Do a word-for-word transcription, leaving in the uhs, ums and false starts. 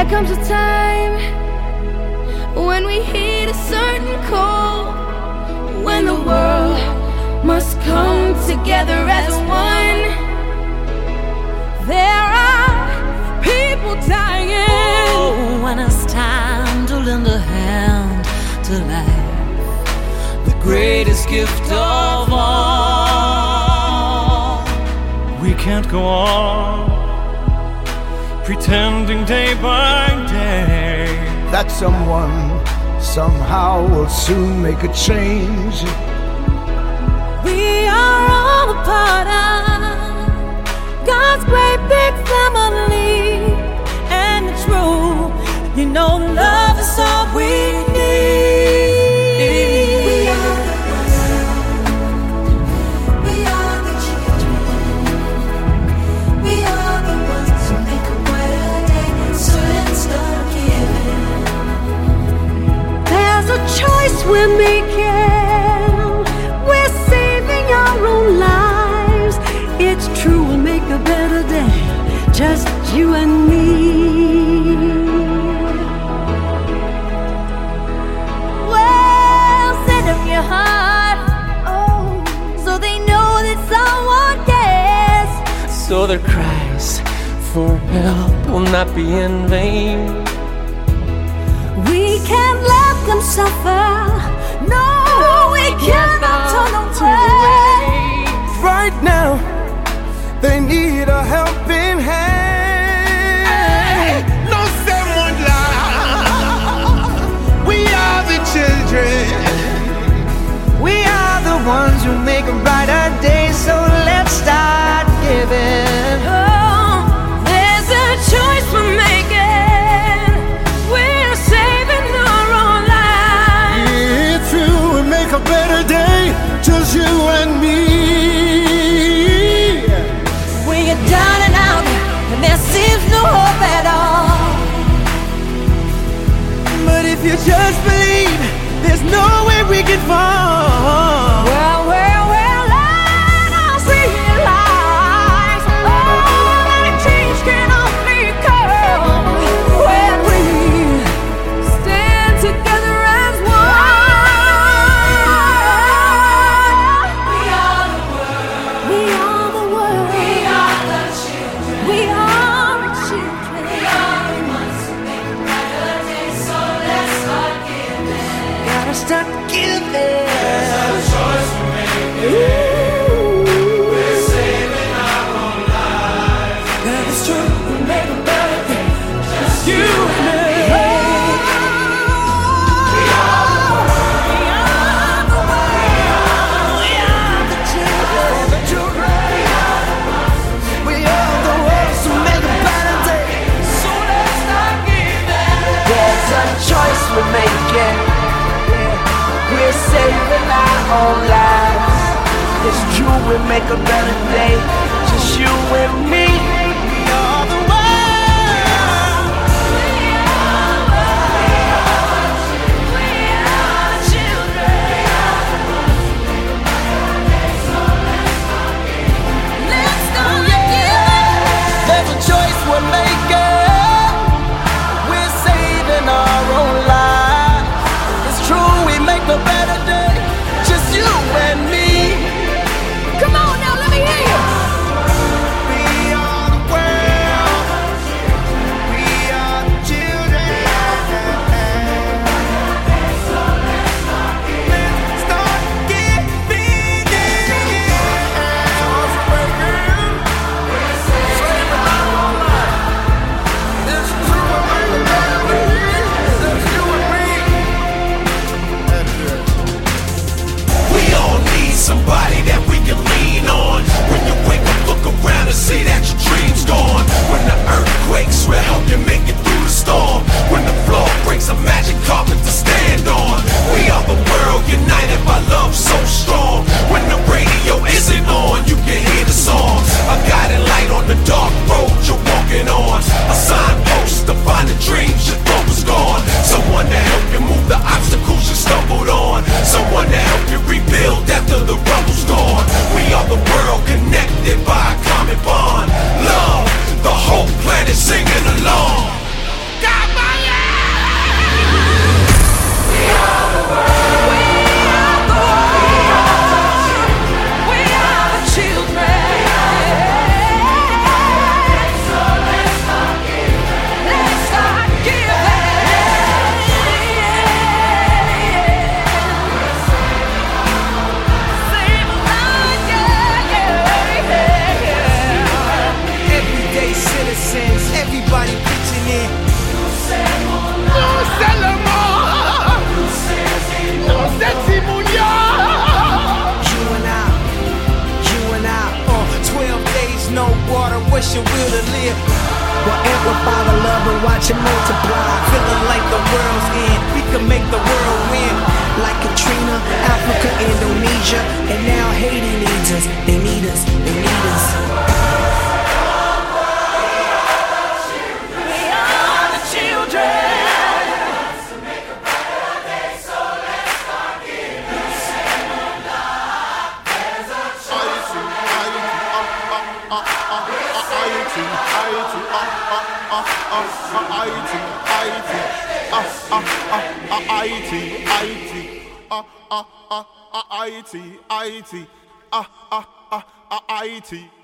There comes a time when we heed a certain call, when the world must come together as one. There are people dying. Oh, when it's time to lend a hand to life, the greatest gift of all. We can't go on pretending day by day that someone somehow will soon make a change. We are all a part of God's great big family, and it's true, you know, love is all we need. We are the world, we are the children, we are the ones who make a brighter day, so let's start giving. There's a choice we're making, we're saving our own lives. It's true, we'll make a better day, just you and me. Well, send them your heart, oh, so they know that someone cares, So their cries for help will not be in vain. we can't let them suffer. No, we cannot turn away. Right now, they need a helping hand. No someone lie. We are the children. We are the ones who make a brighter day. So let's start giving. Oh, there's a choice we're making. We're saving our own lives. It's true, we make a better day, just you and me. When you're down and out and there seems no hope at all, But if you just believe, there's no way we can fall. well, well, well, let us realize, oh, that change can only come when we stand together as one. We are the world. We are the world. We are the children. We are the children. We are the ones who make a brighter day. So let's start giving. Gotta start giving. We're saving our own lives. That is true. We make a better day. Just you and me. We are the world. We are the world. We are the children. The children. We are the ones who make a better day. So let's start giving. There's a choice we're making. We're saving our own lives. It's true, we make a better day. Just you and me. We are the world. We are the world. We are the children. Let's start giving. There's a choice we're making. We're saving our own lives. It's true, we make a better day. Just you and me. Come on now, let me hear you. We are Father love and watch it multiply. Feeling like the world's end, we can make the world win. Like Katrina, Africa, Indonesia, and now Haiti needs us. They need us, they need us. We are the children. I T, I T, I T, I T, I T,